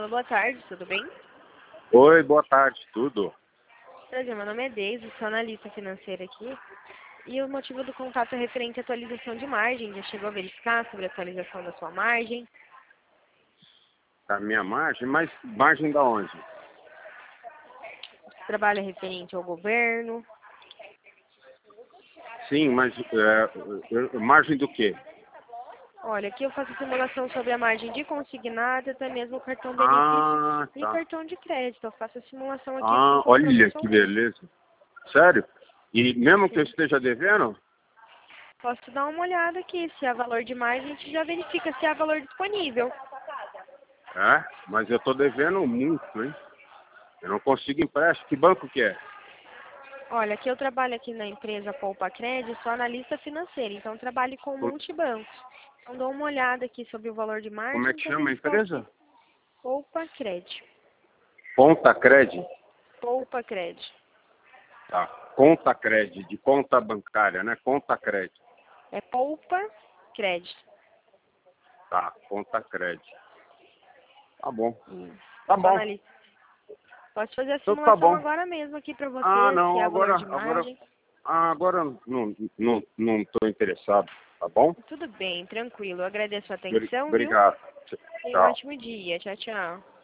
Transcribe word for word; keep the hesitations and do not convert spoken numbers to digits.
Alô, boa tarde, tudo bem? Oi, boa tarde, tudo? Prazer, meu nome é Deise, sou analista financeira aqui. E o motivo do contato é referente à atualização de margem. Já chegou a verificar sobre a atualização da sua margem? A minha margem? Mas margem da onde? Você trabalha referente ao governo? Sim, mas é, margem do quê? Olha, aqui eu faço simulação sobre a margem de consignado, até mesmo o cartão benefício Ah, e tá. cartão de crédito. Eu faço a simulação aqui Ah, com olha compromisso que algum. beleza. Sério? E mesmo que eu Sim. esteja devendo? Posso dar uma olhada aqui, se há valor de margem, a gente já verifica se há valor disponível. É, mas eu tô devendo muito, hein? Eu não consigo empréstimo. Que banco que é? Olha, aqui eu trabalho aqui na empresa Poupa Crédito, sou analista financeira, então trabalho com Por- multibancos. Então dou uma olhada aqui sobre o valor de Como é margem que para chama a verificar aqui. empresa? Poupa Crédito. Ponta Cred? Poupa Crédito. Tá. Conta Cred, de conta bancária, né? Conta Cred. É Poupa Crédito. Tá, Conta Cred. Tá bom. Hum. Tá Sou bom. analista. Posso fazer a Então tá simulação bom. agora mesmo aqui para Ah, você, se não, há valor agora, de agora, margem. ah, agora não, não, não estou interessado, tá bom? Tudo bem, tranquilo. Eu agradeço a Obri- atenção, viu? Obrigado. Tenha um Tchau. ótimo dia. Tchau, tchau.